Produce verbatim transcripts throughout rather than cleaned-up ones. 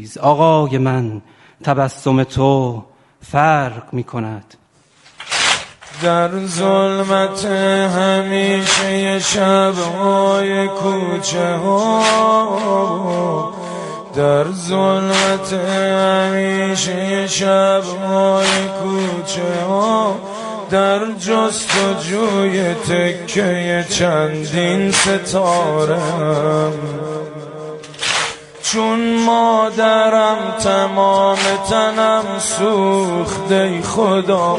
خیز آقای من، تبسم تو فرق می کند. در ظلمت همیشه شب‌های کوچه ها، در ظلمت همیشه شب‌های کوچه ها، در جستجوی تکه چندین ستارم، چون مادرم تمام تنم سوخته خدا،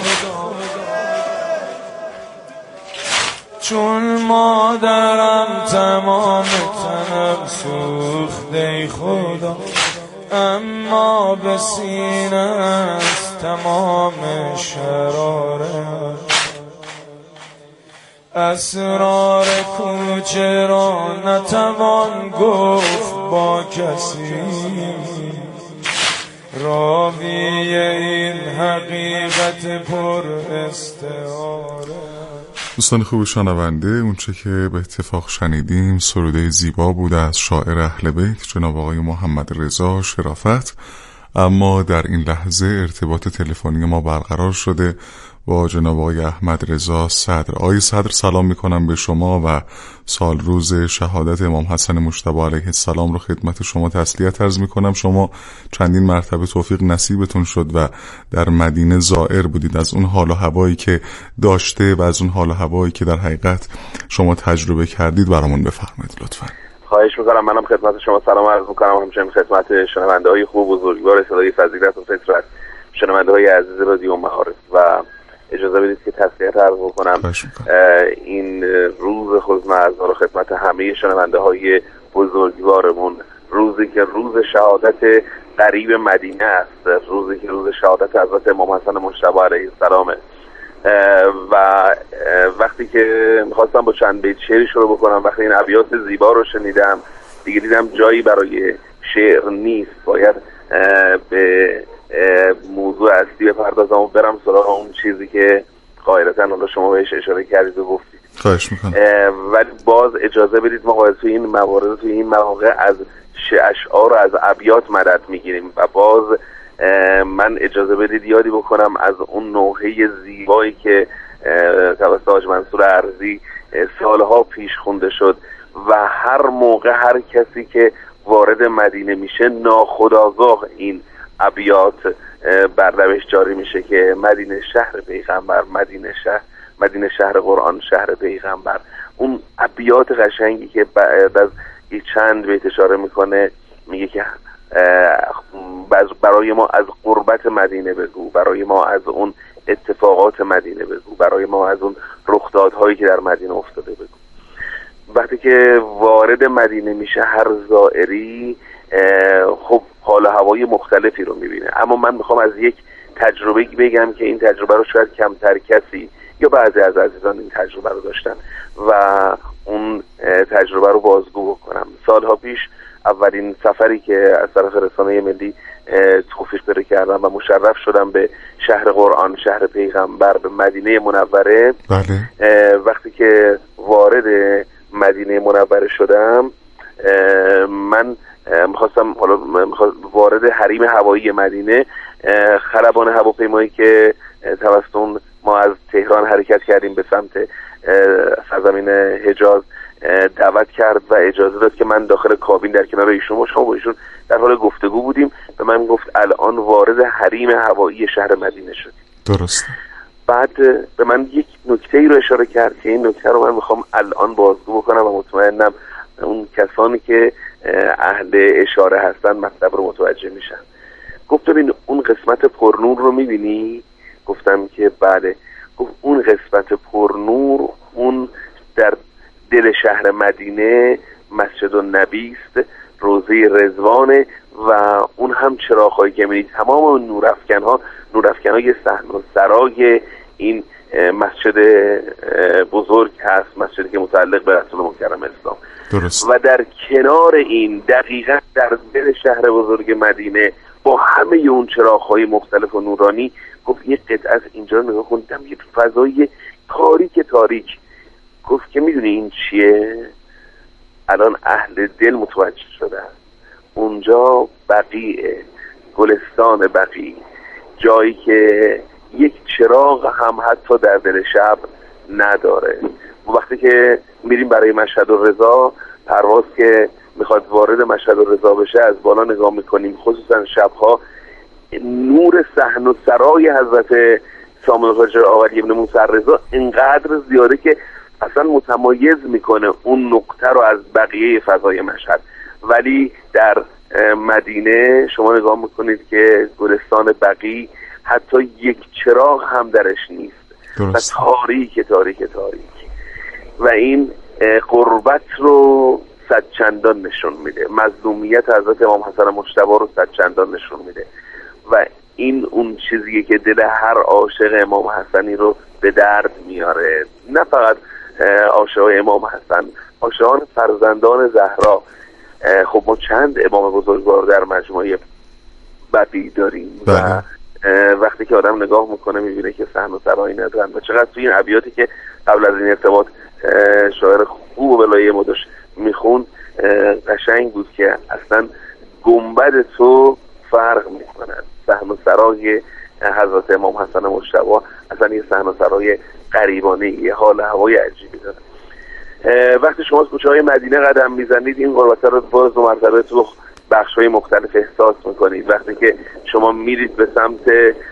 چون مادرم تمام تنم سوخته خدا، اما به سینه است تمام شرارم. اسرار کوچه را نتوان گفت با کسی، راوی این حقیقت پر استعاره. دوستان خوب شنونده، اونچه که به اتفاق شنیدیم سروده زیبا بوده از شاعر اهل بیت جناب آقای محمد رضا شرافت. اما در این لحظه ارتباط تلفنی ما برقرار شده با جناب آقای احمد رضا صدر. آقای صدر سلام میکنم به شما و سال روز شهادت امام حسن مجتبی علیه السلام رو خدمت شما تسلیت عرض میکنم. شما چندین مرتبه توفیق نصیبتون شد و در مدینه زائر بودید. از اون حال و هوایی که داشته و از اون حال و هوایی که در حقیقت شما تجربه کردید برامون بفرمایید لطفاً. خواهش میکنم. منم خدمت شما سلام عرض میکنم، همچنین خدمت شنونده های خوب و بزرگوار صدای فضیلت و فطرت، شنونده های عزیز رادیو معارف، و اجازه بدید که تسلیت عرض بکنم. این روز خدمت رو خدمت همه شنونده های بزرگوارمون، روزی که روز شهادت قریب مدینه است، روزی که روز شهادت حضرت امام حسن مجتبی علیه السلامه. و وقتی که میخواستم با چند بیت شعری شروع بکنم، وقتی این ابیات زیبا رو شنیدم دیگه دیدم جایی برای شعر نیست، باید به موضوع اصلی بپردازم و برم سراغ اون چیزی که قاعدتاً حالا شما بهش اشاره کردید و گفتید. خواهش میکنم. ولی باز اجازه بدید ما باید توی این موارد توی این مواقع از اشعار و از ابیات مدد میگیریم و باز من اجازه بدید یادی بکنم از اون نوحه زیبایی که توسط حاج منصور ارضی سالها پیش خونده شد و هر موقع هر کسی که وارد مدینه میشه ناخودآگاه این ابیات بر لبش جاری میشه که مدینه شهر پیغمبر، مدینه شهر مدینه شهر قرآن، شهر پیغمبر. اون ابیات قشنگی که بعد از چند بیت اشاره میکنه، میگه که برای ما از قربت مدینه بگو، برای ما از اون اتفاقات مدینه بگو، برای ما از اون رخدادهایی که در مدینه افتاده بگو. وقتی که وارد مدینه میشه هر زائری خب حال و هوای مختلفی رو میبینه، اما من میخوام از یک تجربه بگم که این تجربه رو شاید کمتر کسی یا بعضی از عزیزان این تجربه رو داشتن و اون تجربه رو بازگو بکنم. سالها پیش اولین سفری که از طرف رسانه ملی توفیق پیدا کردم و مشرف شدم به شهر قرآن، شهر پیغمبر، به مدینه منوره. بله. وقتی که وارد مدینه منوره شدم، من میخواستم حالا وارد حریم هوایی مدینه، خلبان هواپیمایی که توسط ما از تهران حرکت کردیم به سمت سرزمین حجاز دعوت کرد و اجازه داد که من داخل کابین در کنار ایشون باشم. با ایشون در حال گفتگو بودیم و من گفت الان وارد حریم هوایی شهر مدینه شدیم. درسته. بعد به من یک نکته ای رو اشاره کرد که این نکته رو من میخوام الان بازگو بکنم و مطمئنم اون کسانی که اهل اشاره هستن مطلب رو متوجه میشن. گفت ببین اون قسمت پرنور رو میبینی؟ گفتم که بله. گفت اون قسمت پرنور اون در دل شهر مدینه مسجد النبی است، روضه رضوانه و اون هم چراغ‌هایی که می‌بینید تمام اون نورافکن‌ها نورافکن‌های صحن و سرای این مسجد بزرگ هست، مسجدی که متعلق به رسول مکرم اسلام. درست. و در کنار این دقیقاً در دل شهر بزرگ مدینه با همه اون چراغ‌های مختلف و نورانی، گفت یک قطعه از اینجا رو نگاه کن، یک فضای تاریک تاریک. گفت که میدونی این چیه؟ الان اهل دل متوجه شدن. اونجا بقیع، گلستان بقیع، جایی که یک چراغ هم حتی در دل شب نداره. وقتی که میریم برای مشهد الرضا، پرواز که میخواد وارد مشهد الرضا بشه، از بالا نگاه میکنیم، خصوصا شبها نور صحن و سرای حضرت سامع الحجه آقا ابن موسی الرضا اینقدر زیاده که اصلا متمایز میکنه اون نقطه رو از بقیه فضای مشهد. ولی در مدینه شما نگاه میکنید که گلستان بقیع حتی یک چراغ هم درش نیست درست. و تاریک تاریک تاریک و این قربت رو صد چندان نشون میده، مظلومیت حضرت امام حسن مجتبی رو صد چندان نشون میده و این اون چیزیه که دل هر عاشق امام حسنی رو به درد میاره. نه فقط عاشقای امام حسن، عاشقان فرزندان زهرا. خب ما چند امام بزرگوار در مجموعه بقیع داریم بله. و وقتی که آدم نگاه میکنه میبینه که صحن و سرایی ندارن و چقدر توی این ابیاتی که قبل از این ارتباط شاعر خوب و بلایه ما داشت میخون قشنگ بود که اصلا گنبد تو فرق میکنن. صحن و سرای حضرت امام حسن مجتبی اصلا یه صحن و سرای غریبانه، یه حال هوای عجیبی داره. وقتی شما از کوچه‌های مدینه قدم میزنید این غربت رو باز دو مرتبه تو بخش‌های مختلف احساس میکنید. وقتی که شما میرید به سمت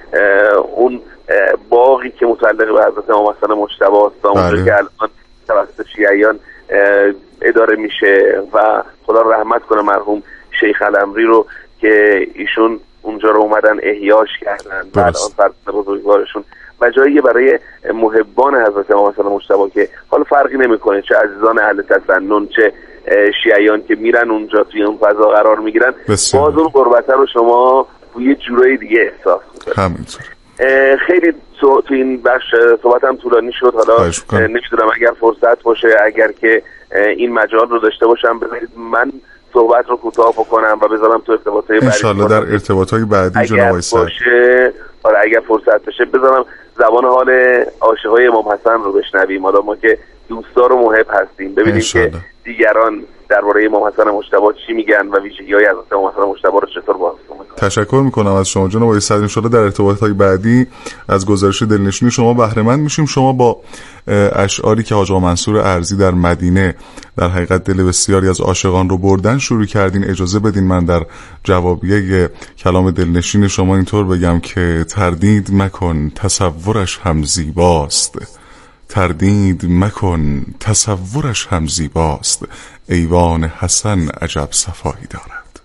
اون باغی که متعلق به حضرت امام حسن مجتبی است، اونجا که الان توسط شیعیان اداره میشه و خدا رحمت کنه مرحوم شیخ الامری رو که ایشون اونجا رو اومدن احیاش کردن و الان فرد بزرگوارشون و جایی برای محبان حضرت امام حسن مجتبی که حالا فرقی نمیکنه چه عزیزان اهل تسنن چه شیعیان که میرن اونجا توی اون فضا قرار میگیرن، باز اون غربت رو شما یه جورای دیگه احساس میکنید. همینطور. خیلی تو, تو این بخش صحبتم طولانی شد. حالا نمیدونم اگر فرصت باشه، اگر که این مجال رو داشته باشم، بذارید من صحبت رو کوتاه بکنم و بذارم تو ارتباطهای بعدی. انشالله در ارتباطهای بعدی جناب وایسر باشه. آره اگر فرصت بشه بذارم زبان حال عاشقای امام حسن رو بشنویم، حالا ما که دوستدار و محب هستیم، ببینیم انشالله. که دیگران درباره امام حسن مجتبی چی میگن و ویژگی‌های حضرت امام حسن مجتبی رو چطور بازگو میکنن. تشکر میکنم از شما جناب وایسر. ان شاءالله در ارتباطات بعدی از گزارش دلنشینی شما بهره مند میشیم. شما با اشعاری که حاج آقا منصور ارزی در مدینه در حقیقت دل بسیاری از عاشقان رو بردن شروع کردین. اجازه بدین من در جوابیه کلام دلنشین شما اینطور بگم که تردید مکن تصورش هم زیباست، تردید مکن تصورش هم زیباست، ایوان حسن عجب صفایی دارد.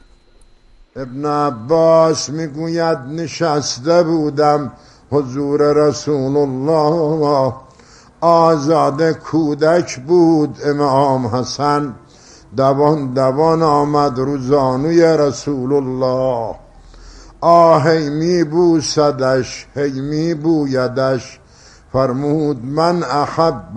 ابن عباس میگوید نشسته بودم حضور رسول الله، آزاده کودک بود امام حسن، دوان دوان آمد روزانوی رسول الله، آهی می بوسدش هی می بویدش، فرمود من احب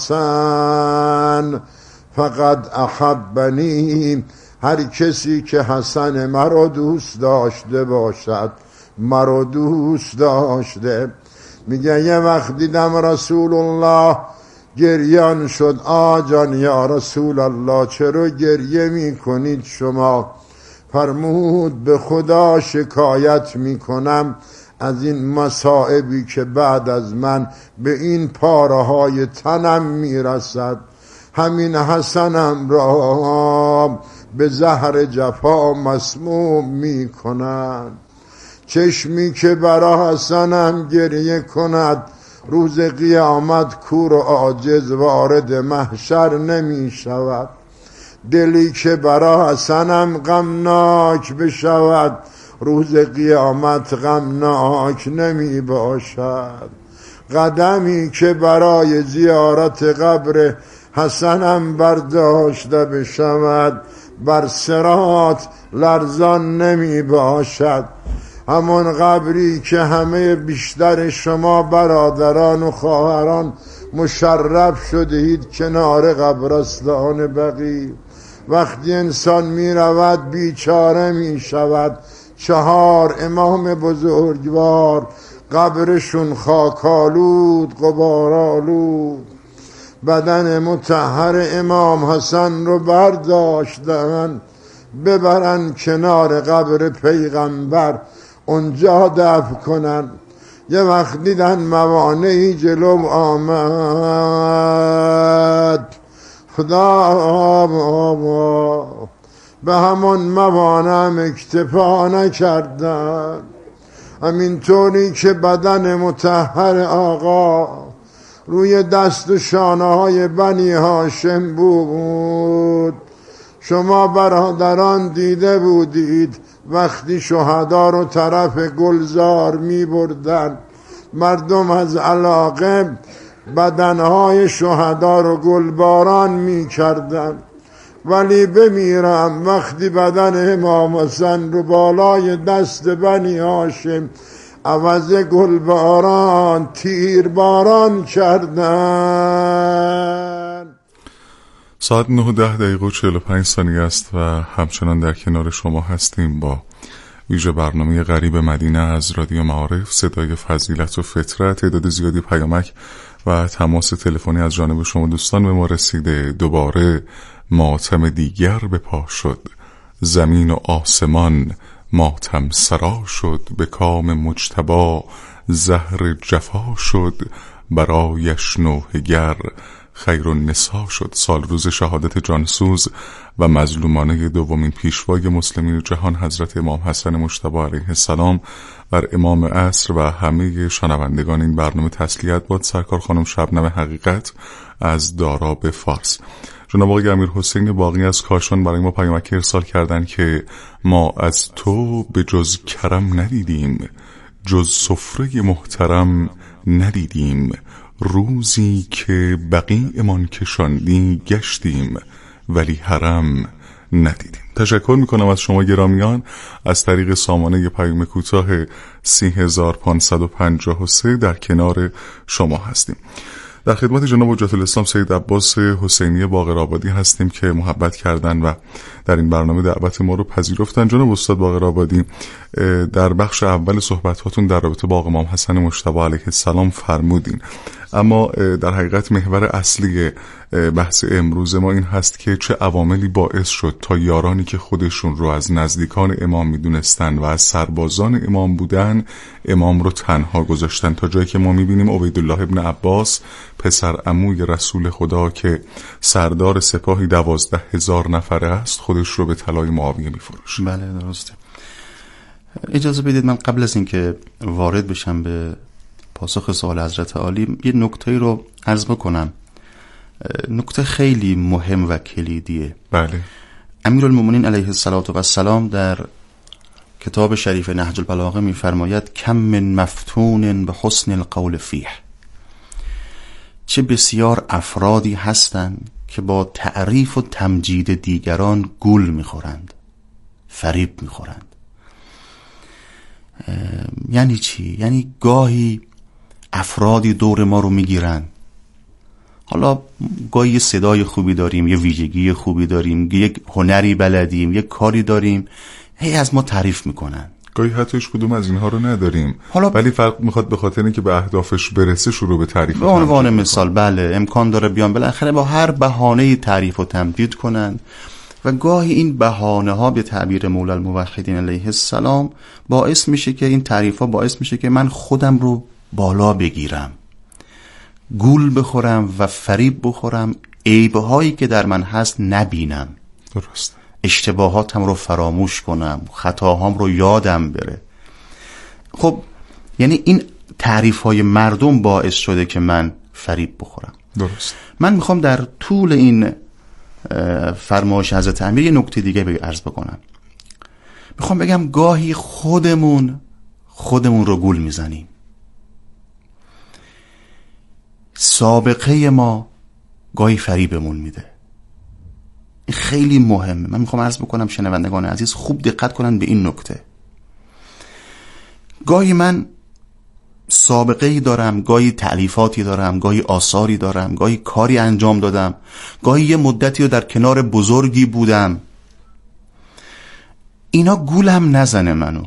الحسن فقد احبنی، هر کسی که حسن مرا دوست داشته باشد مرا دوست داشته. میگه یه وقت دیدم رسول الله گریان شد، آجان یا رسول الله چرا گریه میکنید شما؟ فرمود به خدا شکایت میکنم از این مصائبی که بعد از من به این پاره های تنم میرسد، همین حسنم را به زهر جفا مسموم میکنند. چشمی که برا حسنم گریه کند روز قیامت کور و عاجز وارد محشر نمی شود. دلی که برا حسنم غمناک بشود روز قیامت غمناک نمی باشد. قدمی که برای زیارت قبر حسنم برداشته بشود بر صراط لرزان نمی باشد. همون قبری که همه بیشتر شما برادران و خواهران مشرف شدید کنار قبرستان بقیع، وقتی انسان می رود بیچاره می شود. چهار امام بزرگوار قبرشون خاکالود غبارآلود، بدن مطهر امام حسن رو برداشتن ببرن کنار قبر پیغمبر اونجا دفن کنن. یه وقت دیدن موانعی جلو آمد، خدا به همون موانع اکتفا نکردن. همینطوری که بدن مطهر آقا روی دست و شانه های بنی هاشم بود، شما برادران دیده بودید وقتی شهدا رو طرف گلزار می بردن، مردم از علاقه بدنهای شهدا رو گلباران می کردن. ولی بمیرم وقتی بدن امام حسین رو بالای دست بنی هاشم عوض گلباران تیرباران کردن. ساعت نه و ده دقیقه و چهل و پنج ثانیه است و همچنان در کنار شما هستیم با ویژه برنامه غریب مدینه از رادیو معارف، صدای فضیلت و فطرت. تعداد زیادی پیامک و تماس تلفنی از جانب شما دوستان به ما رسیده. دوباره ماتم دیگر به پا شد، زمین و آسمان ماتم سرا شد، به کام مجتبی زهر جفا شد، برایش نوحه گر خیر النسا شد. سال روز شهادت جانسوز و مظلومانه دومین پیشوای مسلمین جهان حضرت امام حسن مجتبی علیه السلام بر امام عصر و همه شنوندگان این برنامه تسلیت باد. سرکار خانم شبنم حقیقت از دارا به فارس. جناب آقای امیر حسین باقی از کاشان برای ما پیامک ارسال کردن که ما از تو به جز کرم ندیدیم، جز سفره محترم ندیدیم، روزی که بقیعمان کشاندی گشتیم ولی حرم ندیدیم. تشکر میکنم از شما گرامیان. از طریق سامانه پیام کوتاه سی هزار پانصد و پنجاه و سه در کنار شما هستیم. در خدمت جناب حجت الاسلام سید عباس حسینی باقرآبادی هستیم که محبت کردن و در این برنامه دعوت ما رو پذیرفتن. جناب استاد باقرآبادی، در بخش اول صحبتاتون در رابطه با امام حسن مجتبی علیه السلام فرمودین، اما در حقیقت محور اصلی بحث امروز ما این هست که چه عواملی باعث شد تا یارانی که خودشون رو از نزدیکان امام میدونستن و از سربازان امام بودن امام رو تنها گذاشتن، تا جایی که ما میبینیم عبیدالله ابن عباس پسر عموی رسول خدا که سردار سپاهی دوازده هزار نفره است خودش رو به طلای معاویه میفروشه. بله درسته. اجازه بدید من قبل از اینکه وارد بشم به پاسخ سوال حضرت عالی یه نکته رو عرض بکنم. نکته خیلی مهم و کلیدیه. بله. امیرالمومنین علیه السلام در کتاب شریف نهج البلاغه میفرماید کم من مفتون به حسن القول فیه، چه بسیار افرادی هستند که با تعریف و تمجید دیگران گول میخورند، فریب میخورند. یعنی چی؟ یعنی گاهی افرادی دور ما رو میگیرن، حالا گاهی یه صدای خوبی داریم، یه ویژگی خوبی داریم، یک هنری بلدیم، یک کاری داریم، هی از ما تعریف میکنن. گاهی حتی هیچ کدوم از اینها رو نداریم، حالا ولی فرق میخواد به خاطر اینکه به اهدافش برسه شروع به تعریف. به عنوان مثال بله امکان داره بیان بالاخره با هر بهانه‌ای تعریف و تمجید کنن و گاهی این بهانه ها به تعبیر مولا الموحدین علیه السلام باعث میشه که این تعریف ها باعث میشه که من خودم رو بالا بگیرم، گول بخورم و فریب بخورم، عیبهایی که در من هست نبینم، درست، اشتباهاتم رو فراموش کنم، خطاهام رو یادم بره. خب یعنی این تعریف های مردم باعث شده که من فریب بخورم. درست. من میخوام در طول این فرمایش حضرت امیر یه نکته دیگه به عرض بکنم. میخوام بگم گاهی خودمون خودمون رو گول میزنیم. سابقه ما گاهی فریبمون میده. این خیلی مهمه. من میخوام عرض بکنم شنوندگان عزیز خوب دقت کنن به این نکته. گاهی من سابقه‌ای دارم، گاهی تألیفاتی دارم، گاهی آثاری دارم، گاهی کاری انجام دادم، گاهی یه مدتی رو در کنار بزرگی بودم. اینا گولم نزنه منو.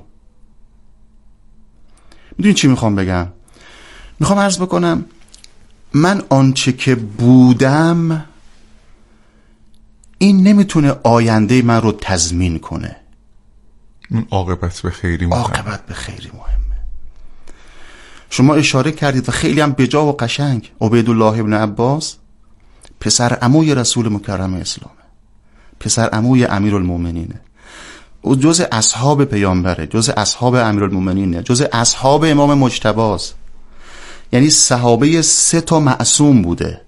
میدونی چی میخوام بگم؟ میخوام عرض بکنم من آنچه که بودم این نمیتونه آینده من رو تضمین کنه. اون عاقبت به خیری مهمه. عاقبت به خیری مهمه. شما اشاره کردید و خیلی هم بجا و قشنگ، عبیدالله ابن عباس پسر عموی رسول مکرم اسلامه، پسر عموی امیرالمومنینه، او جز اصحاب پیامبره، جز اصحاب امیرالمومنینه، جز اصحاب امام مجتباست. یعنی صحابه سه تا معصوم بوده.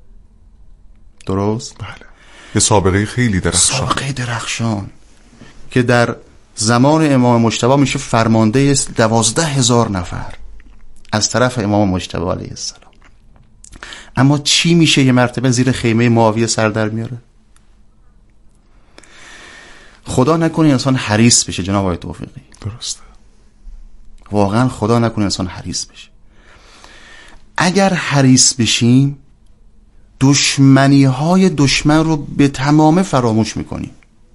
درست؟ بله. یه سابقه خیلی درخشان، سابقه درخشان که در زمان امام مجتبی میشه فرمانده دوازده هزار نفر از طرف امام مجتبی علیه السلام. اما چی میشه یه مرتبه زیر خیمه معاویه سر در میاره؟ خدا نکنه انسان حریص بشه جناب آقای توفیقی. درسته. واقعا خدا نکنه انسان حریص بشه. اگر حریص بشیم دشمنی های دشمن رو به تمام فراموش میکنیم.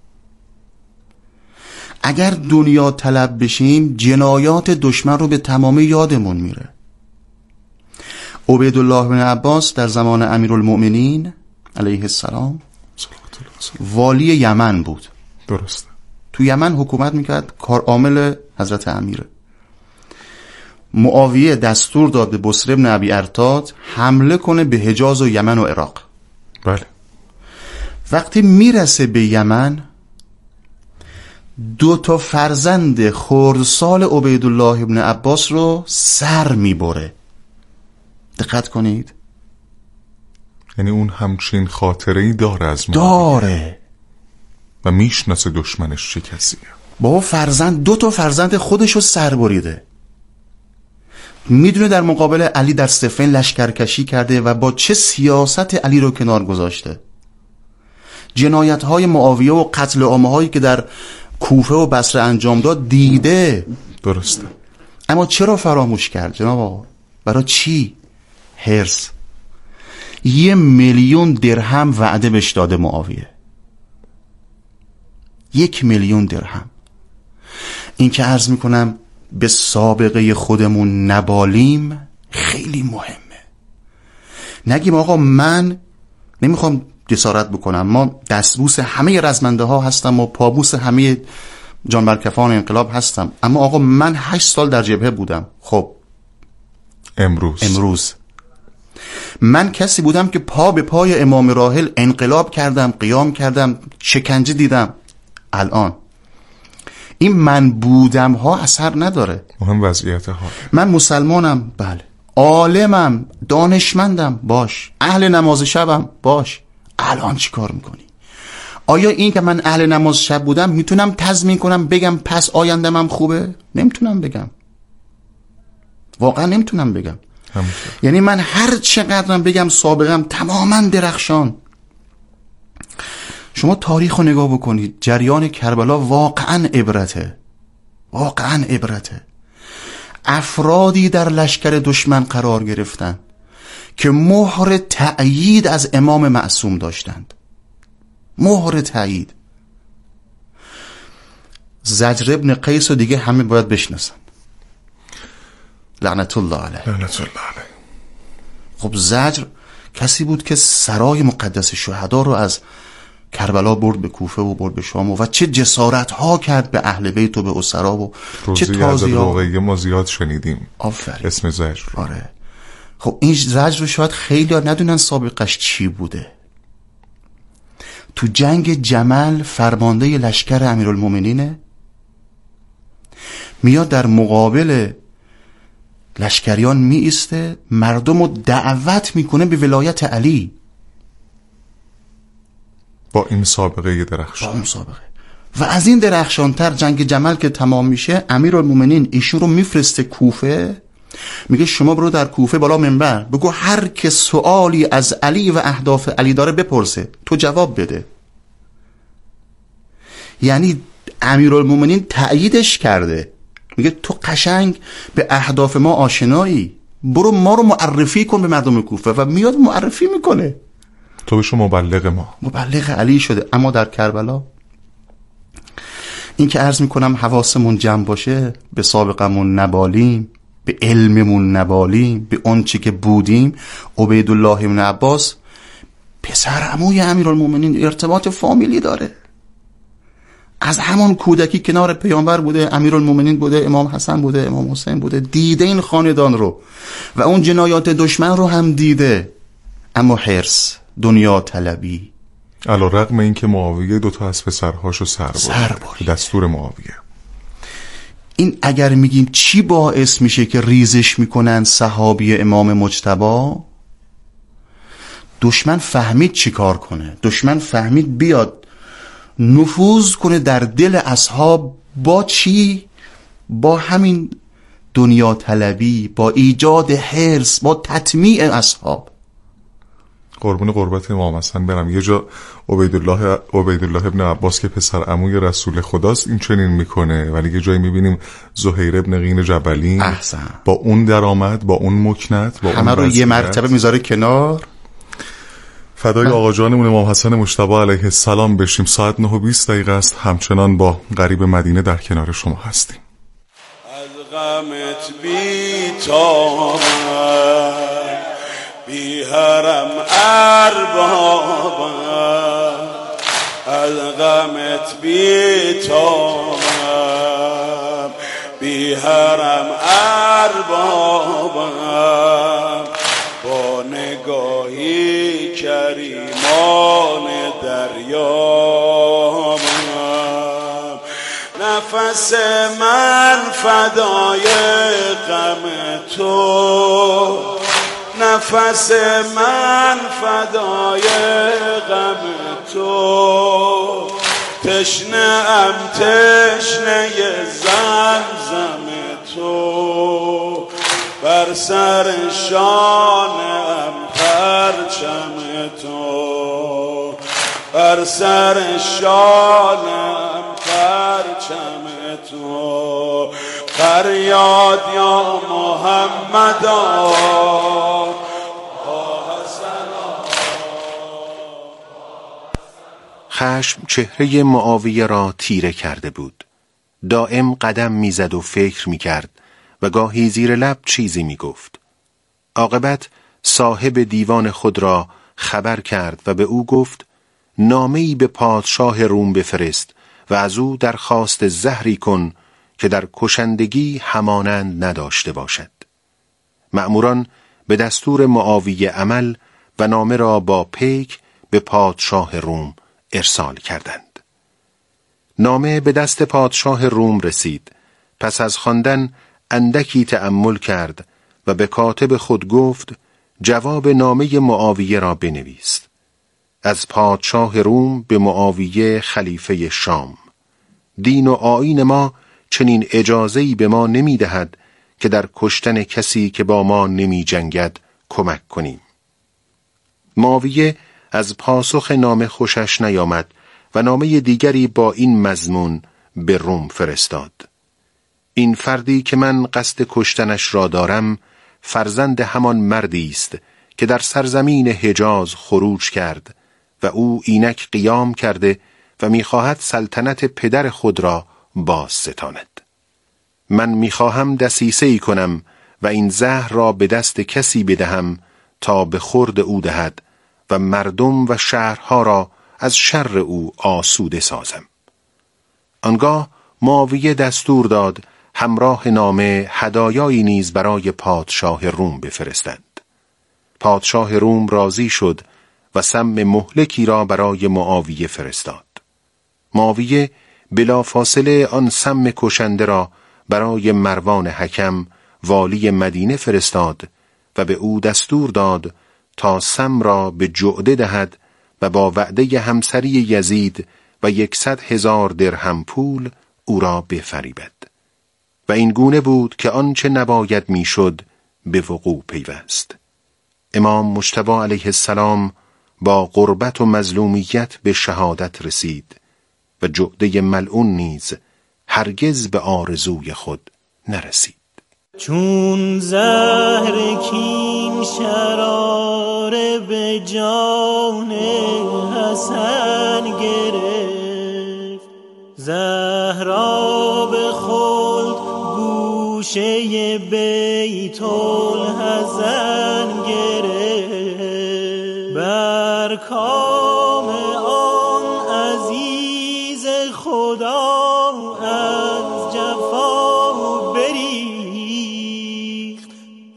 اگر دنیا طلب بشیم جنایات دشمن رو به تمام یادمون میره. عبیدالله بن عباس در زمان امیرالمؤمنین علیه السلام والی یمن بود. درسته. تو یمن حکومت میکرد، کارعامل حضرت امیره. معاویه دستور داد به بصر ابن ابی ارتاد حمله کنه به حجاز و یمن و عراق. بله. وقتی میرسه به یمن دو تا فرزند خردسال عبیدالله ابن عباس رو سر میبره. دقت کنید. یعنی اون همچین خاطره‌ای داره از ما داره و میشناسه دشمنش چه کسیه. با فرزند دو تا فرزند خودش رو سر بریده. میدونه در مقابل علی در صفین لشکرکشی کرده و با چه سیاست علی رو کنار گذاشته. جنایت های معاویه و قتل عامه هایی که در کوفه و بصره انجام داد دیده. درسته. اما چرا فراموش کرد جناب آقا؟ برای چی؟ حرص. یه میلیون درهم وعده بهش داده معاویه. یک میلیون درهم. این که عرض میکنم به سابقه خودمون نبالیم خیلی مهمه. نگیم آقا من نمیخوام جسارت بکنم، ما دستبوس همه رزمنده ها هستم و پابوس همه جانبرکفان انقلاب هستم، اما آقا من هشت سال در جبهه بودم. خب امروز امروز من کسی بودم که پا به پای امام راحل انقلاب کردم، قیام کردم، شکنجه دیدم. الان این من بودم ها اثر نداره. مهم وضعیت ها. من مسلمانم، بله، عالمم، دانشمندم، باش، اهل نماز شبم، باش. الان چی کار میکنی؟ آیا این که من اهل نماز شب بودم میتونم تضمین کنم بگم پس آیندم هم خوبه؟ نمیتونم بگم، واقعا نمیتونم بگم. همونطور. یعنی من هر چقدرم بگم سابقم تماما درخشان. شما تاریخ رو نگاه بکنید، جریان کربلا واقعا عبرته، واقعا عبرته. افرادی در لشکر دشمن قرار گرفتن که مهر تأیید از امام معصوم داشتند، مهر تأیید. زجر ابن قیس و دیگه همه باید بشناسن، لعنت الله علیه. لعنت الله علیه. خب زجر کسی بود که سرای مقدس شهدا رو از کربلا برد به کوفه و برد به شام و چه جسارت ها کرد به اهل بیت و به اسرا و چه تازیات ما زیاد شنیدیم. آفرین. اسم زجر. آره. خب این زجر رو شاید خیلی ندونن سابقش چی بوده. تو جنگ جمل فرمانده لشکر امیرالمومنینه، میاد در مقابل لشکریان می ایسته، مردم رو دعوت میکنه به ولایت علی با این سابقه درخشان. با این سابقه. و از این درخشانتر جنگ جمل که تمام میشه، امیرالمومنین ایشون رو میفرسته کوفه، میگه شما برو در کوفه بالا منبر بگو هر که سوالی از علی و اهداف علی داره بپرسه، تو جواب بده. یعنی امیرالمومنین تأییدش کرده، میگه تو قشنگ به اهداف ما آشنایی، برو ما رو معرفی کن به مردم کوفه. و میاد معرفی میکنه، تو بشو مبلغ ما. مبلغ علی شده. اما در کربلا این که عرض میکنم حواسمون جمع باشه، به سابقمون نبالیم، به علممون نبالیم، به اون چی که بودیم. عبیدالله ابن عباس پسر عموی امیرالمومنین ارتباط فامیلی داره، از همان کودکی کنار پیامبر بوده، امیرالمومنین بوده، امام حسن بوده، امام حسین بوده، دیده این خاندان رو و اون جنایات دشمن رو هم دیده. اما حرص، دنیا طلبی، علی رغم این که معاویه دوتا از پسرهاشو سر برد، دستور معاویه، این اگر میگیم چی باعث میشه که ریزش میکنن صحابی امام مجتبی؟ دشمن فهمید چی کار کنه، دشمن فهمید بیاد نفوذ کنه در دل اصحاب. با چی؟ با همین دنیا طلبی، با ایجاد حرص، با تطمیع اصحاب. قربون قربت امام حسن برم. یه جا عبیدالله عبیدالله ابن عباس که پسر عموی رسول خداست این چنین میکنه، ولی یه جایی میبینیم زهیر ابن قین جبلین احسن. با اون درآمد، با اون مکنت، با همه اون رو یه مرتبه میذاره کنار. فدای آقا جانمون امام حسن مجتبی علیه السلام بشیم. ساعت نه و بیست دقیقه است، همچنان با غریب مدینه در کنار شما هستیم. از غمت بی تامم بی حرم اربابم، از غمت بی تامم بی حرم اربابم، با نگاهی کریمان دریامم، نفس من فدای غم تو، نفس من فدای غم تو، تشنه ام تشنه زمزم تو، بر سر شانم پرچم تو، بر سر شانم پرچم تو، فریاد یا محمدا. خشم چهره معاویه را تیره کرده بود. دائم قدم میزد و فکر میکرد و گاهی زیر لب چیزی میگفت. عاقبت صاحب دیوان خود را خبر کرد و به او گفت نامه‌ای به پادشاه روم بفرست و از او درخواست زهری کن که در کشندگی همانند نداشته باشد. مأموران به دستور معاویه عمل و نامه را با پیک به پادشاه روم ارسال کردند. نامه به دست پادشاه روم رسید. پس از خواندن اندکی تأمل کرد و به کاتب خود گفت جواب نامه معاویه را بنویس. از پادشاه روم به معاویه خلیفه شام: دین و آیین ما چنین اجازه‌ای به ما نمی دهد که در کشتن کسی که با ما نمی جنگد کمک کنیم. معاویه از پاسخ نامه خوشش نیامد و نامه دیگری با این مضمون به روم فرستاد: این فردی که من قصد کشتنش را دارم فرزند همان مردی است که در سرزمین حجاز خروج کرد و او اینک قیام کرده و میخواهد سلطنت پدر خود را باز ستاند. من میخواهم دسیسه‌ای کنم و این زهر را به دست کسی بدهم تا به خورد او دهد و مردم و شهرها را از شر او آسوده سازم. آنگاه معاویه دستور داد همراه نامه هدایایی نیز برای پادشاه روم بفرستند. پادشاه روم راضی شد و سم مهلکی را برای معاویه فرستاد. معاویه بلافاصله آن سم کشنده را برای مروان حکم والی مدینه فرستاد و به او دستور داد تا سم را به جعده دهد و با وعده همسری یزید و یکصد هزار درهم پول او را بفریبد. و این گونه بود که آنچه نباید میشد به وقوع پیوست. امام مجتبی علیه السلام با غربت و مظلومیت به شهادت رسید و جعده ملعون نیز هرگز به آرزوی خود نرسید. چون زهر کین شراره به جان حسن گرفت، زهرا به خلد گوشه بیت الحزن گرفت، بر در کام آن عزیز خدا از جفا بریخت،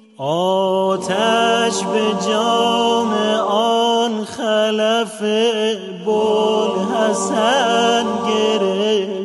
آتش به جان آن خلف بوالحسن گرفت.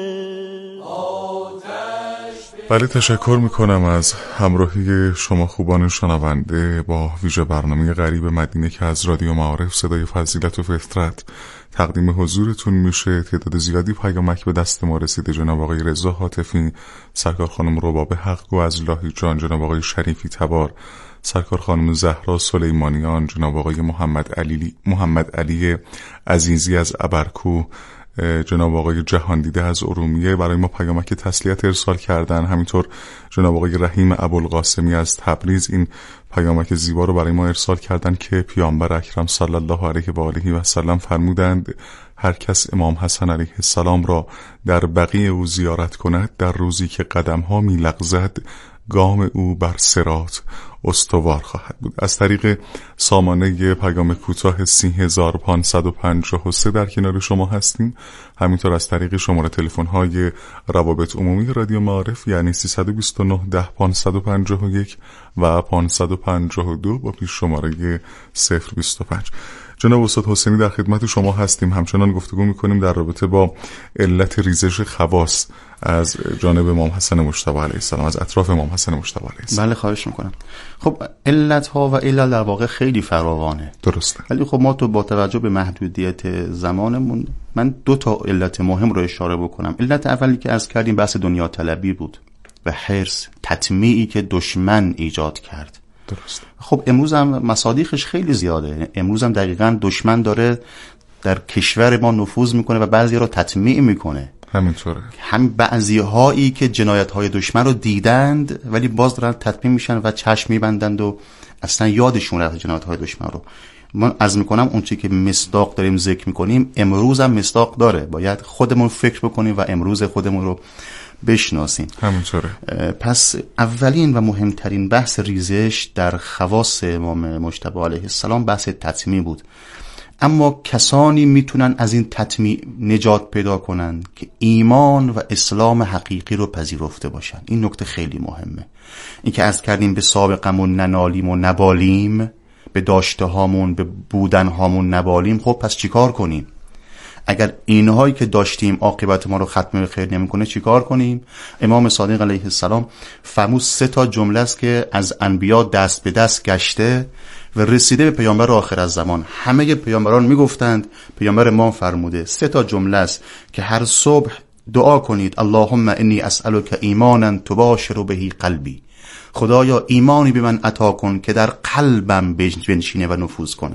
بله، تشکر میکنم از همراهی شما خوبان شنونده با ویژه برنامه غریب مدینه که از رادیو معارف صدای فضیلت و فطرت تقدیم حضورتون میشه. تعداد زیادی پیامک به دست ما رسیده. جناب آقای رضا حاتفی، سرکار خانم رباب حقگو از لاهیجان، جناب آقای شریفی تبار، سرکار خانم زهرا سلیمانیان، جناب آقای محمد علی محمد علی عزیزی از ابرکو، جناب آقای جهاندیده از ارومیه برای ما پیامک تسلیت ارسال کردن. همینطور جناب آقای رحیم ابوالقاسمی از تبریز این پیامک زیبا رو برای ما ارسال کردن که پیامبر اکرم صلی الله علیه و آله و سلم فرمودند هر کس امام حسن علیه السلام را در بقیع او زیارت کند، در روزی که قدمها می لغزد گام او بر صراط استوار خواهد بود. از طریق سامانه پیام کوتاه سی هزار پانصد و پنجاه و سه در کنار شما هستیم. همینطور از طریق شماره تلفن های روابط عمومی رادیو معارف یعنی سیصد و بیست و نه ده پانصد و پنجاه و یک و پانصد و پنجاه و دو با پیش شماره صفر بیست و پنج. جناب استاد حسینی در خدمت شما هستیم. همچنان گفتگو میکنیم در رابطه با علت ریزش خواص از جانب امام حسن مجتبی علیه السلام، از اطراف امام حسن مجتبی علیه السلام. بله، خواهش میکنم. خب علت ها و علل در واقع خیلی فراوانه. درسته. ولی خب ما تو با توجه به محدودیت زمانمون من دو تا علت مهم رو اشاره بکنم. علت اولی که عرض کردیم بحث دنیا طلبی بود و حرص، تطمیعی که دشمن ایجاد کرد. درست. خب امروز هم مصادیقش خیلی زیاده. امروز هم دقیقاً دشمن داره در کشور ما نفوذ میکنه و بعضی رو تطمیع میکنه. همینطوره. هم بعضی هایی که جنایت های دشمن رو دیدند ولی باز دارن تطمیع میشن و چشم میبندند و اصلا یادشون رفت جنایت های دشمن رو. من عرض میکنم اون چیزی که مصداق داریم ذکر میکنیم امروز هم مصداق داره. باید خودمون فکر بکنیم و امروز خودمون رو بشناسیم. همینطوره. پس اولین و مهمترین بحث ریزش در خواص امام مجتبی علیه السلام بحث تطمیع بود. اما کسانی میتونن از این تطمیع نجات پیدا کنن که ایمان و اسلام حقیقی رو پذیرفته باشن. این نکته خیلی مهمه. این که عرض کردیم به سابقمون ننالیم و نبالیم، به داشته هامون به بودن هامون نبالیم. خب پس چیکار کنیم؟ اگر اینهایی که داشتیم عاقبت ما رو ختم به خیر نمیکنه چیکار کنیم؟ امام صادق علیه السلام فرمود سه تا جمله است که از انبیا دست به دست گشته و رسیده به پیامبر آخر الزمان. همه پیامبران میگفتند، پیامبر ما فرموده سه تا جمله است که هر صبح دعا کنید اللهم انی اسألک ایمانا تباشر به قلبی. خدایا ایمانی به من عطا کن که در قلبم بنشینه و نفوذ کنه.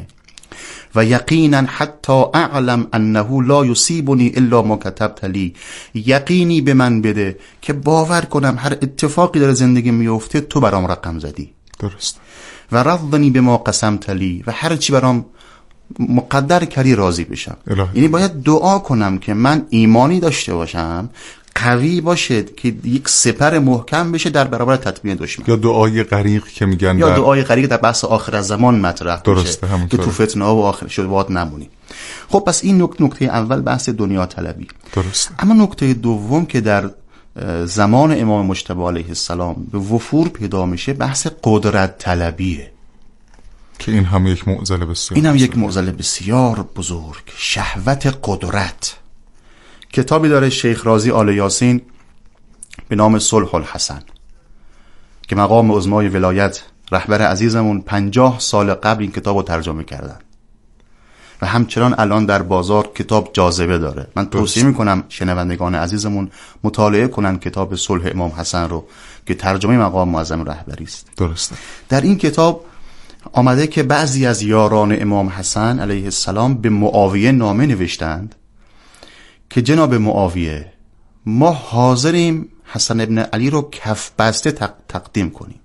و یقینا حتی اعلم انه لا یصیبنی الا ما کتبت لی. یقینی به من بده که باور کنم هر اتفاقی در زندگی میفته تو برام رقم زدی. درست. و رضنی بما قسمت لی، و هر چی برام مقدر کردی راضی بشم. یعنی باید دعا کنم که من ایمانی داشته باشم، قوی باشد که یک سپر محکم بشه در برابر تطمیع دشمن. یا دعای غریق که میگن، یا دعای غریق در بحث آخر الزمان مطرح بشه که تو فتنه ها و آخر شبهات نمونی. خب پس این نکته نکته اول بحث دنیا طلبی. درسته. اما نکته دوم که در زمان امام مجتبی علیه السلام به وفور پیدا میشه بحث قدرت طلبیه که این هم یک معضل بسیار این هم یک معضل بسیار بزرگ، شهوت قدرت. کتابی داره شیخ رازی آل یاسین به نام صلح الحسن که مقام عظمای ولایت رهبر عزیزمون پنجاه سال قبل این کتاب رو ترجمه کردن و همچنان الان در بازار کتاب جاذبه داره. من توصیه میکنم شنوندگان عزیزمون مطالعه کنن کتاب صلح امام حسن رو که ترجمه مقام معظم رهبری است. درسته. در این کتاب آمده که بعضی از یاران امام حسن علیه السلام به معاویه نامه نوشتند که جناب معاویه ما حاضریم حسن ابن علی رو کف بسته تق تقدیم کنیم.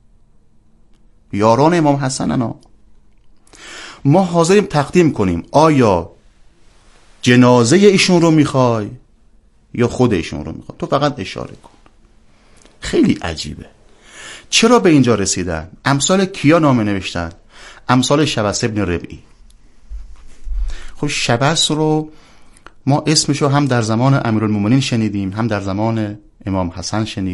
یاران امام حسن انا ما حاضریم تقدیم کنیم، آیا جنازه ایشون رو میخوای یا خود ایشون رو میخوای؟ تو فقط اشاره کن. خیلی عجیبه. چرا به اینجا رسیدن؟ امثال کیا نامه نوشتن؟ امثال شبس ابن ربعی. خب شبث رو ما اسمشو هم در زمان امیرالمومنین شنیدیم، هم در زمان امام حسن شنیدیم.